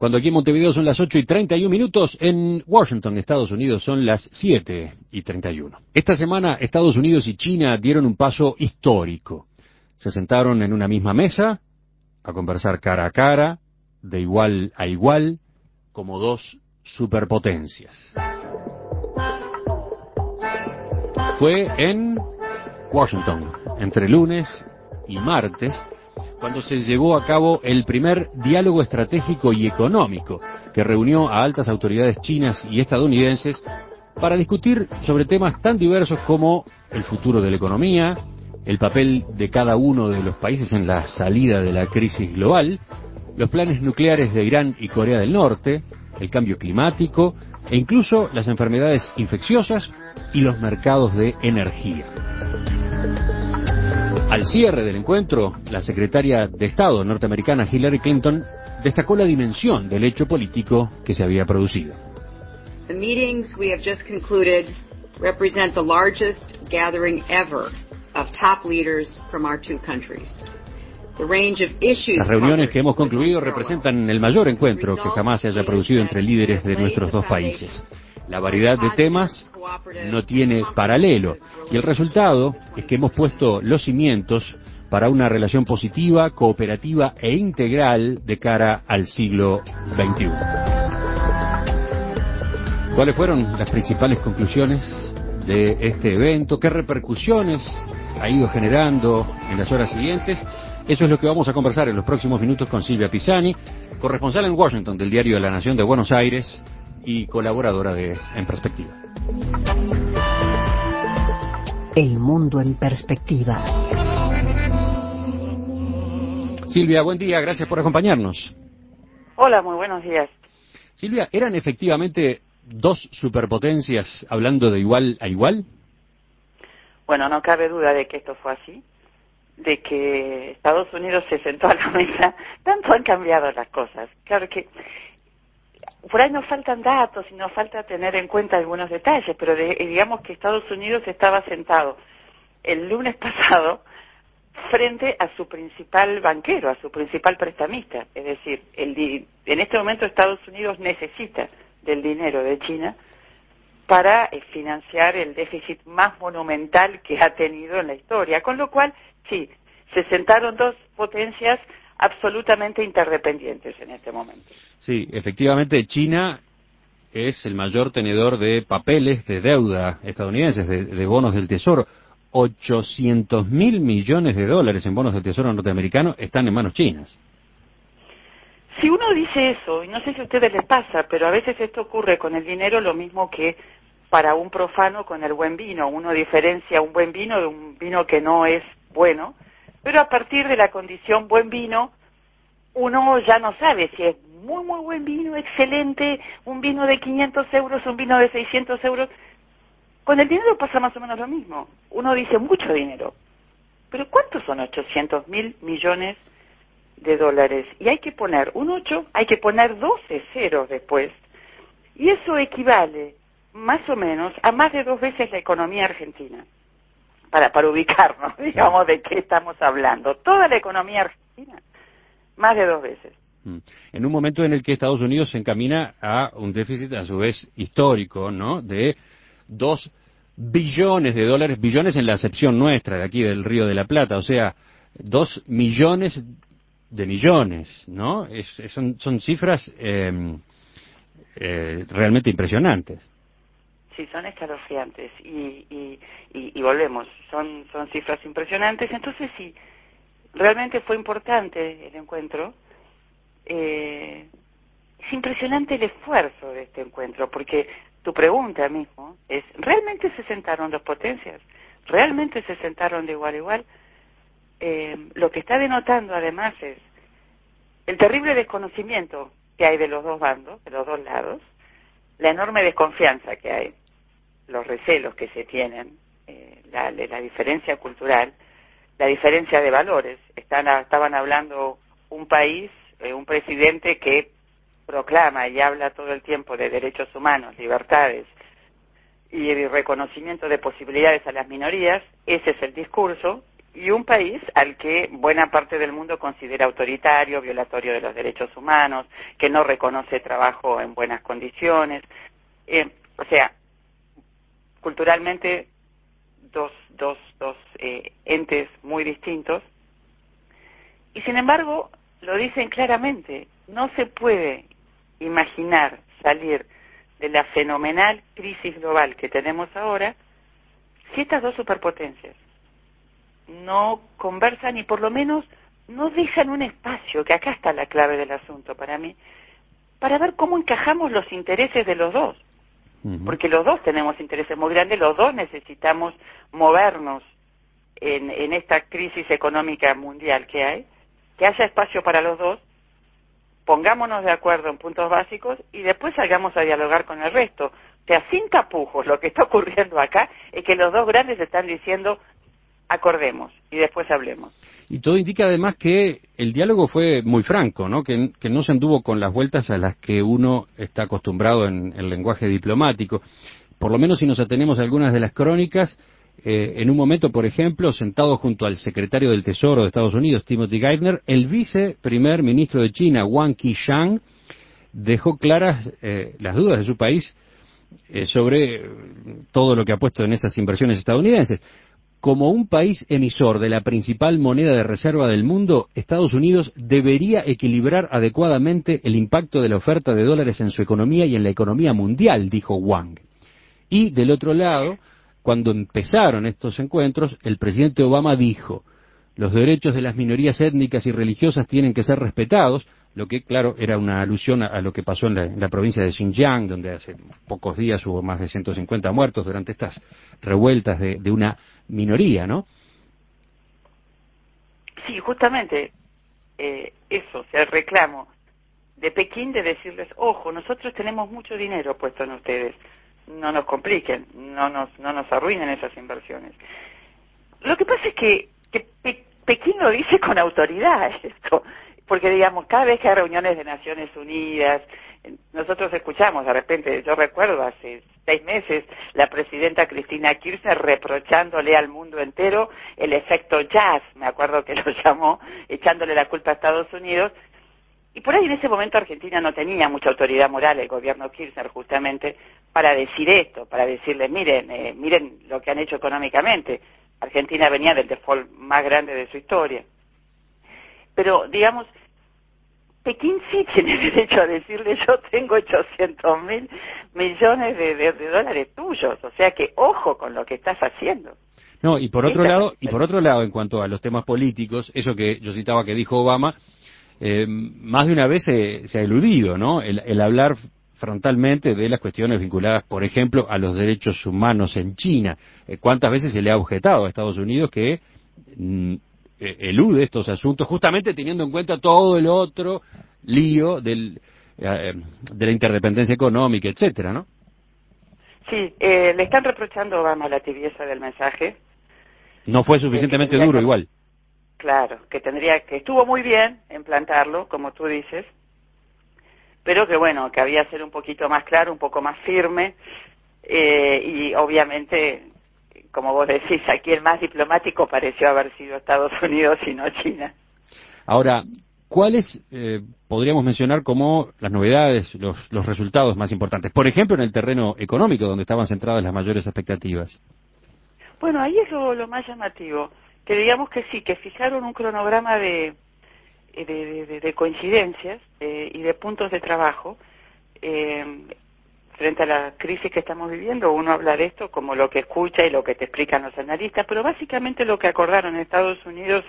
Cuando aquí en Montevideo son las 8:31, en Washington, Estados Unidos, son las 7:31. Esta semana, Estados Unidos y China dieron un paso histórico. Se sentaron en una misma mesa a conversar cara a cara, de igual a igual, como dos superpotencias. Fue en Washington, entre lunes y martes, cuando se llevó a cabo el primer diálogo estratégico y económico que reunió a altas autoridades chinas y estadounidenses para discutir sobre temas tan diversos como el futuro de la economía, el papel de cada uno de los países en la salida de la crisis global, los planes nucleares de Irán y Corea del Norte, el cambio climático e incluso las enfermedades infecciosas y los mercados de energía. Al cierre del encuentro, la secretaria de Estado norteamericana Hillary Clinton destacó la dimensión del hecho político que se había producido. The meetings we have just concluded represent the largest gathering ever of top leaders from our two countries. The range of issues. Las reuniones que hemos concluido representan el mayor encuentro que jamás se haya producido entre líderes de nuestros dos países. La variedad de temas no tiene paralelo y el resultado es que hemos puesto los cimientos para una relación positiva, cooperativa e integral de cara al siglo XXI. ¿Cuáles fueron las principales conclusiones de este evento? ¿Qué repercusiones ha ido generando en las horas siguientes? Eso es lo que vamos a conversar en los próximos minutos con Silvia Pisani, corresponsal en Washington del diario La Nación de Buenos Aires y colaboradora de En Perspectiva. El mundo en perspectiva. Silvia, buen día, gracias por acompañarnos. Hola, muy buenos días. Silvia, ¿eran efectivamente dos superpotencias hablando de igual a igual? Bueno, no cabe duda de que esto fue así, de que Estados Unidos se sentó a la mesa. Tanto han cambiado las cosas. Claro que por ahí nos faltan datos y nos falta tener en cuenta algunos detalles, pero digamos que Estados Unidos estaba sentado el lunes pasado frente a su principal banquero, a su principal prestamista. Es decir, en este momento Estados Unidos necesita del dinero de China para financiar el déficit más monumental que ha tenido en la historia. Con lo cual, sí, se sentaron dos potencias absolutamente interdependientes en este momento. Sí, efectivamente China es el mayor tenedor de papeles de deuda estadounidenses, de bonos del Tesoro. 800.000 millones de dólares en bonos del Tesoro norteamericano están en manos chinas. Si uno dice eso, y no sé si a ustedes les pasa, pero a veces esto ocurre con el dinero lo mismo que para un profano con el buen vino. Uno diferencia un buen vino de un vino que no es bueno, pero a partir de la condición buen vino, uno ya no sabe si es muy, muy buen vino, excelente, un vino de 500 euros, un vino de 600 euros. Con el dinero pasa más o menos lo mismo. Uno dice mucho dinero, pero ¿cuántos son 800.000 millones de dólares? Y hay que poner un 8, hay que poner 12 ceros después, y eso equivale más o menos a más de 2 veces la economía argentina. Para ubicarnos, digamos, de qué estamos hablando. Toda la economía argentina, más de 2 veces. En un momento en el que Estados Unidos se encamina a un déficit a su vez histórico, ¿no?, de 2 billones de dólares, billones en la acepción nuestra de aquí del Río de la Plata, o sea, 2 millones de millones, ¿no? Son cifras realmente impresionantes. Sí, son escalofriantes y volvemos, son cifras impresionantes. Entonces sí, realmente fue importante el encuentro. Es impresionante el esfuerzo de este encuentro, porque tu pregunta mismo es, ¿realmente se sentaron dos potencias? ¿Realmente se sentaron de igual a igual? Lo que está denotando además es el terrible desconocimiento que hay de los dos bandos, de los dos lados, la enorme desconfianza que hay, los recelos que se tienen, la diferencia cultural, la diferencia de valores. Estaban hablando un país, un presidente que proclama y habla todo el tiempo de derechos humanos, libertades y el reconocimiento de posibilidades a las minorías. Ese es el discurso, y un país al que buena parte del mundo considera autoritario, violatorio de los derechos humanos, que no reconoce trabajo en buenas condiciones. O sea, culturalmente dos entes muy distintos, y sin embargo lo dicen claramente: no se puede imaginar salir de la fenomenal crisis global que tenemos ahora si estas dos superpotencias no conversan y por lo menos no dejan un espacio, que acá está la clave del asunto para mí, para ver cómo encajamos los intereses de los dos. Porque los dos tenemos intereses muy grandes, los dos necesitamos movernos en esta crisis económica mundial que hay, que haya espacio para los dos, pongámonos de acuerdo en puntos básicos y después salgamos a dialogar con el resto. O sea, sin tapujos, lo que está ocurriendo acá es que los dos grandes están diciendo: acordemos y después hablemos. Y todo indica además que el diálogo fue muy franco, ¿no? Que no se anduvo con las vueltas a las que uno está acostumbrado en el lenguaje diplomático. Por lo menos si nos atenemos a algunas de las crónicas, en un momento, por ejemplo, sentado junto al secretario del Tesoro de Estados Unidos, Timothy Geithner, el viceprimer ministro de China, Wang Qishan, dejó claras las dudas de su país sobre todo lo que ha puesto en esas inversiones estadounidenses. Como un país emisor de la principal moneda de reserva del mundo, Estados Unidos debería equilibrar adecuadamente el impacto de la oferta de dólares en su economía y en la economía mundial, dijo Wang. Y del otro lado, cuando empezaron estos encuentros, el presidente Obama dijo: los derechos de las minorías étnicas y religiosas tienen que ser respetados, lo que, claro, era una alusión a lo que pasó en la provincia de Xinjiang, donde hace pocos días hubo más de 150 muertos durante estas revueltas de una minoría, ¿no? Sí, justamente eso, o sea, el reclamo de Pekín de decirles: ojo, nosotros tenemos mucho dinero puesto en ustedes, no nos compliquen, no nos arruinen esas inversiones. Lo que pasa es que Pekín lo dice con autoridad esto, porque digamos, cada vez que hay reuniones de Naciones Unidas, nosotros escuchamos de repente, yo recuerdo hace 6 meses, la presidenta Cristina Kirchner reprochándole al mundo entero el efecto jazz, me acuerdo que lo llamó, echándole la culpa a Estados Unidos, y por ahí en ese momento Argentina no tenía mucha autoridad moral, el gobierno Kirchner justamente, para decir esto, para decirle: miren lo que han hecho económicamente. Argentina venía del default más grande de su historia. Pero, digamos, Pekín sí tiene derecho a decirle: yo tengo 800.000 millones de dólares tuyos, o sea que ojo con lo que estás haciendo. No, y por otro lado, en cuanto a los temas políticos, eso que yo citaba que dijo Obama, más de una vez se ha eludido, ¿no? El hablar frontalmente de las cuestiones vinculadas, por ejemplo, a los derechos humanos en China. ¿Cuántas veces se le ha objetado a Estados Unidos que elude estos asuntos, justamente teniendo en cuenta todo el otro lío de la interdependencia económica, etcétera, ¿no? Sí, le están reprochando a Obama la tibieza del mensaje. No fue suficientemente duro igual. Claro, que estuvo muy bien en plantarlo, como tú dices, pero que bueno, que había que ser un poquito más claro, un poco más firme, y obviamente, como vos decís, aquí el más diplomático pareció haber sido Estados Unidos y no China. Ahora, ¿cuáles podríamos mencionar como las novedades, los resultados más importantes? Por ejemplo, en el terreno económico, donde estaban centradas las mayores expectativas. Bueno, ahí es lo más llamativo, que digamos que sí, que fijaron un cronograma de coincidencias y de puntos de trabajo frente a la crisis que estamos viviendo. Uno habla de esto como lo que escucha y lo que te explican los analistas, pero básicamente lo que acordaron Estados Unidos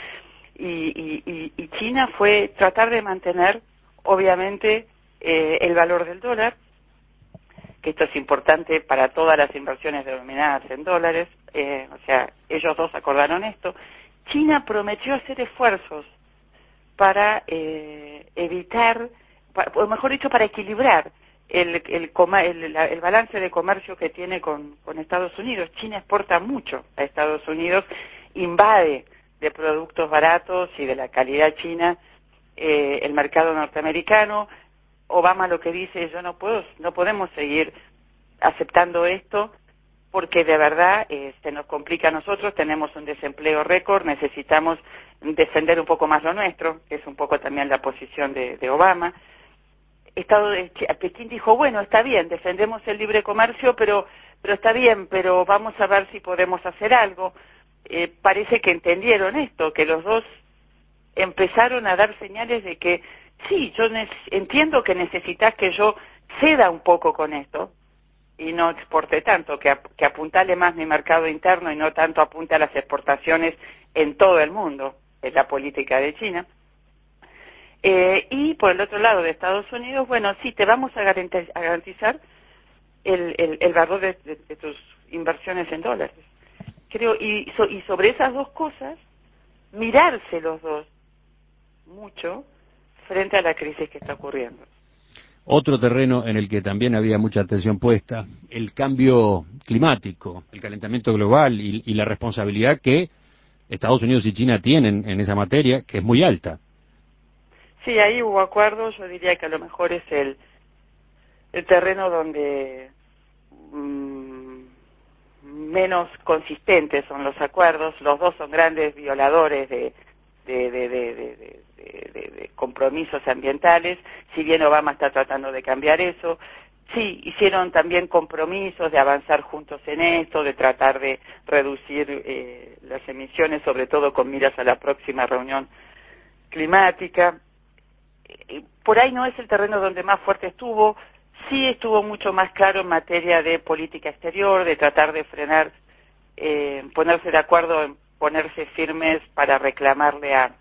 y China fue tratar de mantener, obviamente, el valor del dólar, que esto es importante para todas las inversiones denominadas en dólares, o sea, ellos dos acordaron esto. China prometió hacer esfuerzos para evitar, o mejor dicho, para equilibrar el balance de comercio que tiene con Estados Unidos. China exporta mucho a Estados Unidos, invade de productos baratos y de la calidad china el mercado norteamericano. Obama lo que dice es: no podemos seguir aceptando esto, porque de verdad se nos complica a nosotros, tenemos un desempleo récord, necesitamos defender un poco más lo nuestro, que es un poco también la posición de Obama. Pekín dijo, bueno, está bien, defendemos el libre comercio, pero está bien, pero vamos a ver si podemos hacer algo. Parece que entendieron esto, que los dos empezaron a dar señales de que, sí, yo entiendo que necesitas que yo ceda un poco con esto, y no exporte tanto, que apuntale más mi mercado interno y no tanto apunte a las exportaciones en todo el mundo, es la política de China. Y por el otro lado de Estados Unidos, bueno, sí, te vamos a garantizar el valor de tus inversiones en dólares. Creo, y sobre esas dos cosas, mirarse los dos mucho frente a la crisis que está ocurriendo. Otro terreno en el que también había mucha atención puesta, el cambio climático, el calentamiento global y la responsabilidad que Estados Unidos y China tienen en esa materia, que es muy alta. Sí, ahí hubo acuerdos, yo diría que a lo mejor es el terreno donde menos consistentes son los acuerdos. Los dos son grandes violadores de compromisos ambientales, si bien Obama está tratando de cambiar eso. Sí, hicieron también compromisos de avanzar juntos en esto, de tratar de reducir las emisiones, sobre todo con miras a la próxima reunión climática. Por ahí no es el terreno donde más fuerte estuvo, sí estuvo mucho más claro en materia de política exterior, de tratar de frenar, ponerse de acuerdo en ponerse firmes para reclamarle a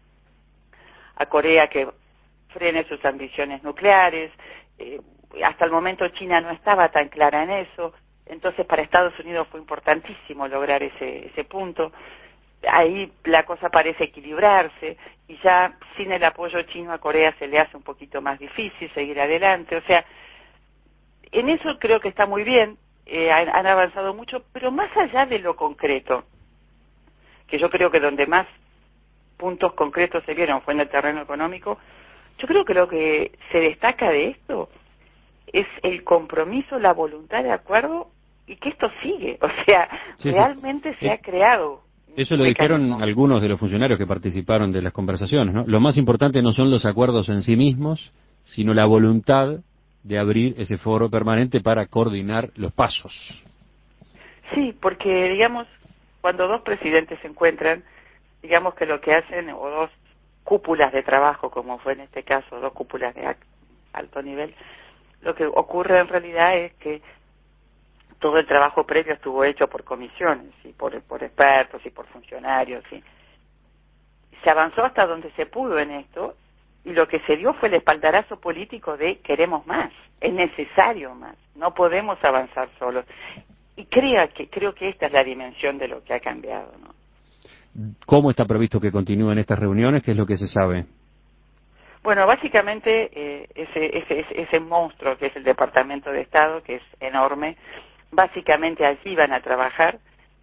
Corea que frene sus ambiciones nucleares. Hasta el momento China no estaba tan clara en eso, entonces para Estados Unidos fue importantísimo lograr ese punto. Ahí la cosa parece equilibrarse y ya sin el apoyo chino a Corea se le hace un poquito más difícil seguir adelante. O sea, en eso creo que está muy bien, han avanzado mucho, pero más allá de lo concreto, que yo creo que donde más puntos concretos se vieron fue en el terreno económico, yo creo que lo que se destaca de esto es el compromiso, la voluntad de acuerdo y que esto sigue. O sea, sí, realmente se ha creado. Eso lo dijeron algunos de los funcionarios que participaron de las conversaciones, ¿no? Lo más importante no son los acuerdos en sí mismos, sino la voluntad de abrir ese foro permanente para coordinar los pasos. Sí, porque, digamos, cuando dos presidentes se encuentran, digamos que lo que hacen, o dos cúpulas de trabajo, como fue en este caso, dos cúpulas de alto nivel, lo que ocurre en realidad es que todo el trabajo previo estuvo hecho por comisiones y por expertos y por funcionarios. ¿Sí? Se avanzó hasta donde se pudo en esto y lo que se dio fue el espaldarazo político de queremos más, es necesario más, no podemos avanzar solos. Y creo que esta es la dimensión de lo que ha cambiado, ¿no? ¿Cómo está previsto que continúen estas reuniones? ¿Qué es lo que se sabe? Bueno, básicamente ese monstruo que es el Departamento de Estado, que es enorme, básicamente allí van a trabajar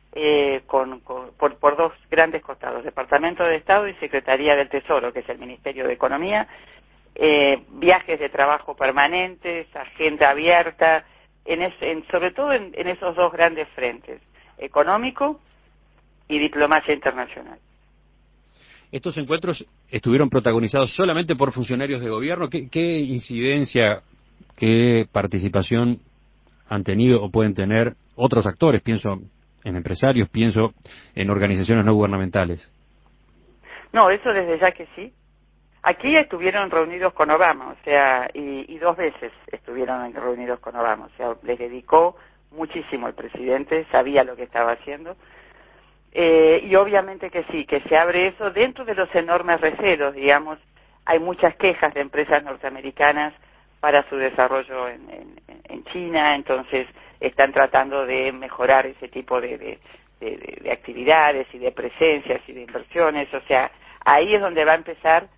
por dos grandes costados, Departamento de Estado y Secretaría del Tesoro, que es el Ministerio de Economía, viajes de trabajo permanentes, agenda abierta, sobre todo en esos dos grandes frentes, económico y diplomacia internacional. ¿Estos encuentros estuvieron protagonizados solamente por funcionarios de gobierno? ¿Qué incidencia, qué participación han tenido o pueden tener otros actores? Pienso en empresarios, pienso en organizaciones no gubernamentales. No, eso desde ya que sí. Aquí estuvieron reunidos con Obama, o sea, y dos veces estuvieron reunidos con Obama, o sea, les dedicó muchísimo el presidente, sabía lo que estaba haciendo. Y obviamente que sí, que se abre eso dentro de los enormes recelos, digamos, hay muchas quejas de empresas norteamericanas para su desarrollo en China, entonces están tratando de mejorar ese tipo de actividades y de presencias y de inversiones, o sea, ahí es donde va a empezar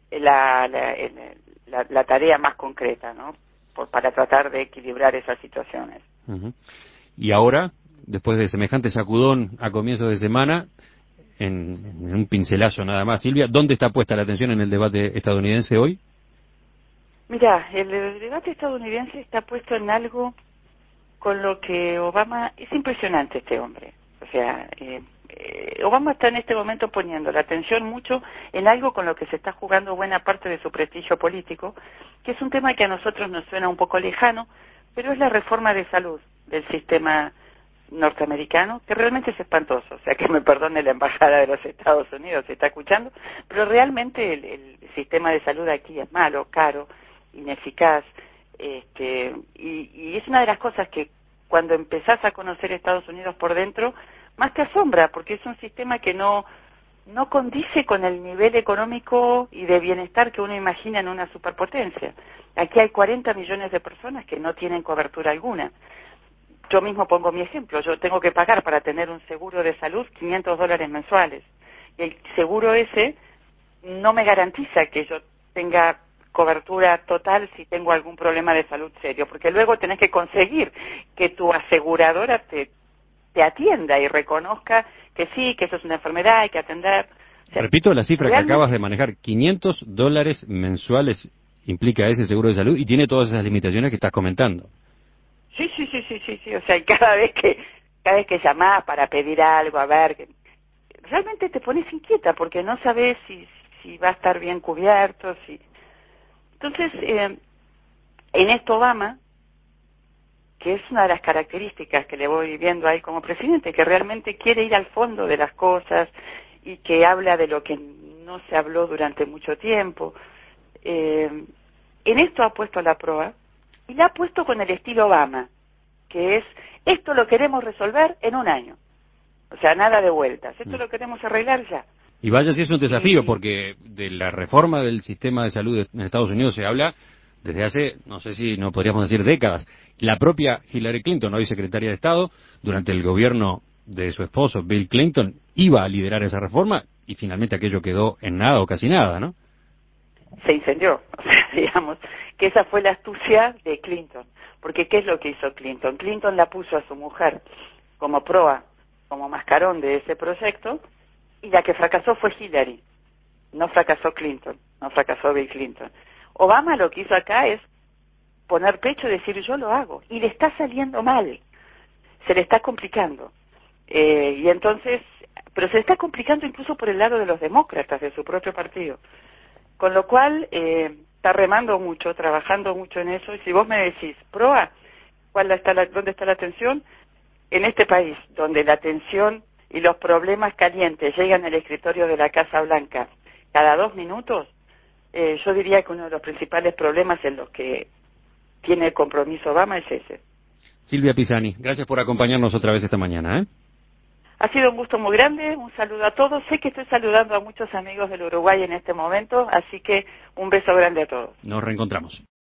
la tarea más concreta, ¿no? Para tratar de equilibrar esas situaciones. Uh-huh. Y ahora, después de semejante sacudón a comienzos de semana, en un pincelazo nada más, Silvia, ¿dónde está puesta la atención en el debate estadounidense hoy? Mira, el debate estadounidense está puesto en algo con lo que Obama, es impresionante este hombre. O sea, Obama está en este momento poniendo la atención mucho en algo con lo que se está jugando buena parte de su prestigio político, que es un tema que a nosotros nos suena un poco lejano, pero es la reforma de salud del sistema norteamericano, que realmente es espantoso. O sea, que me perdone la embajada de los Estados Unidos, se está escuchando, pero realmente el sistema de salud aquí es malo, caro, ineficaz, y es una de las cosas que cuando empezás a conocer Estados Unidos por dentro, más te asombra, porque es un sistema que no condice con el nivel económico y de bienestar que uno imagina en una superpotencia. Aquí hay 40 millones de personas que no tienen cobertura alguna. Yo mismo pongo mi ejemplo, yo tengo que pagar para tener un seguro de salud $500 mensuales. Y el seguro ese no me garantiza que yo tenga cobertura total si tengo algún problema de salud serio, porque luego tenés que conseguir que tu aseguradora te atienda y reconozca que sí, que eso es una enfermedad, hay que atender. O sea, Repito la cifra que realmente acabas de manejar, $500 mensuales implica ese seguro de salud y tiene todas esas limitaciones que estás comentando. Sí, o sea, y cada vez que llamás para pedir algo, a ver, realmente te pones inquieta porque no sabes si va a estar bien cubierto, Entonces, en esto Obama, que es una de las características que le voy viendo ahí como presidente, que realmente quiere ir al fondo de las cosas y que habla de lo que no se habló durante mucho tiempo, en esto ha puesto la prueba y la ha puesto con el estilo Obama, que es, esto lo queremos resolver en un año. O sea, nada de vueltas, esto lo queremos arreglar ya. Y vaya si es un desafío, porque de la reforma del sistema de salud en Estados Unidos se habla desde hace, no sé si no podríamos decir décadas. La propia Hillary Clinton, hoy secretaria de Estado, durante el gobierno de su esposo, Bill Clinton, iba a liderar esa reforma y finalmente aquello quedó en nada o casi nada, ¿no? Se incendió, o sea, digamos, que esa fue la astucia de Clinton. Porque ¿qué es lo que hizo Clinton? Clinton la puso a su mujer como proa, como mascarón de ese proyecto, y la que fracasó fue Hillary. No fracasó Clinton, no fracasó Bill Clinton. Obama lo que hizo acá es poner pecho y decir yo lo hago, y le está saliendo mal, se le está complicando. Y entonces, pero se le está complicando incluso por el lado de los demócratas, de su propio partido. Con lo cual, está remando mucho, trabajando mucho en eso, y si vos me decís, proa, ¿dónde está la atención? En este país, donde la atención y los problemas calientes llegan al escritorio de la Casa Blanca cada 2 minutos, yo diría que uno de los principales problemas en los que tiene el compromiso Obama es ese. Silvia Pisani, gracias por acompañarnos otra vez esta mañana, ¿eh? Ha sido un gusto muy grande, un saludo a todos. Sé que estoy saludando a muchos amigos del Uruguay en este momento, así que un beso grande a todos. Nos reencontramos.